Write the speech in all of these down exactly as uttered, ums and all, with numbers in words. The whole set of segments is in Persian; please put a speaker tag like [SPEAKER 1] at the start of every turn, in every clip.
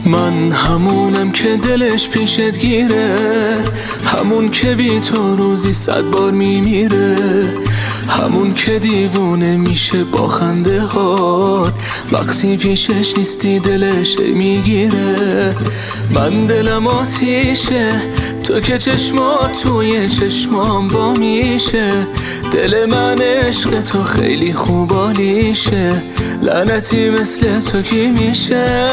[SPEAKER 1] من همونم که دلش پیشت گیره، همون که بی تو روزی صد بار میمیره، همون که دیوونه میشه با خنده هات وقتی پیشش نیستی دلش میگیره. من دلم آتیشه، تو که چشمات توی چشمام با میشه، دل من عشق تو خیلی خوبالیشه، لعنتی مثل تو کی میشه؟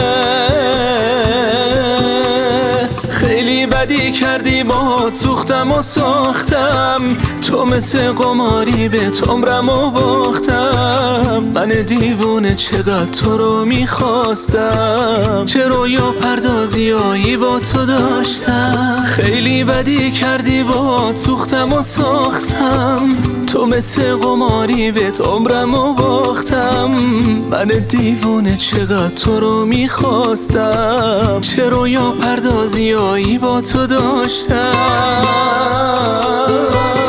[SPEAKER 1] خیلی بدی کردی باهات سوختم و ساختم، تو مثل قماری به عمرم و باختم. من دیوونه چقدر تو رو میخواستم، چه رویا پردازیایی با تو داشتم. خیلی بدی کردی باهات سوختم و ساختم، تو مثل قماری به عمرم و باختم. من دیوونه چقدر تو رو میخواستم، چه رویا پردازیایی با تو داشتم.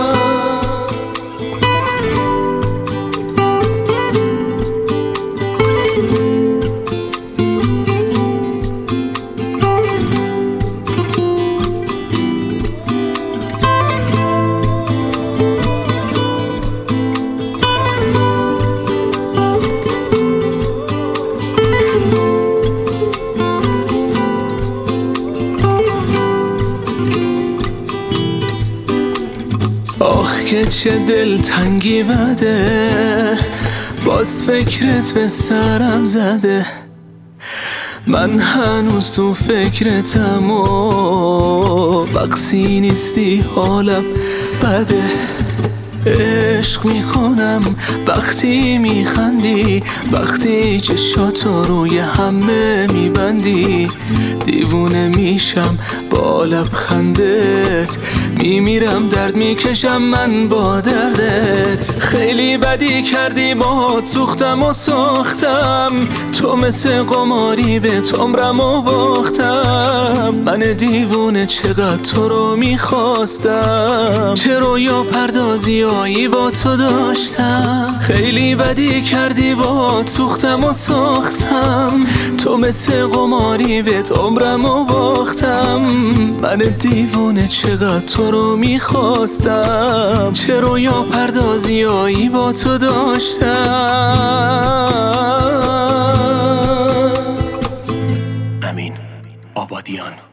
[SPEAKER 1] آخ که چه دلتنگی بده، باز فکرت به سرم زده. من هنوز تو فکرتم و وقتی نیستی حالم بده. عشق میکنم وقتی میخندی، وقتی چشاتو روی همه میبندی. دیوونه میشم با لبخندت، میمیرم درد میکشم من با دردت. خیلی بدی کردی باهات سوختم و ساختم، تو مثل قماری به عمرم و باختم. من دیوونه چقدر تو رو میخواستم، چه رویا پردازیایی با تو داشتم. خیلی بدی کردی باهات سوختم و ساختم، تو مثل قماری به عمرم و باختم. من دیوونه چقدر تو رو میخواستم، چه رویا پردازیایی با تو داشتم.
[SPEAKER 2] امین آبادیان.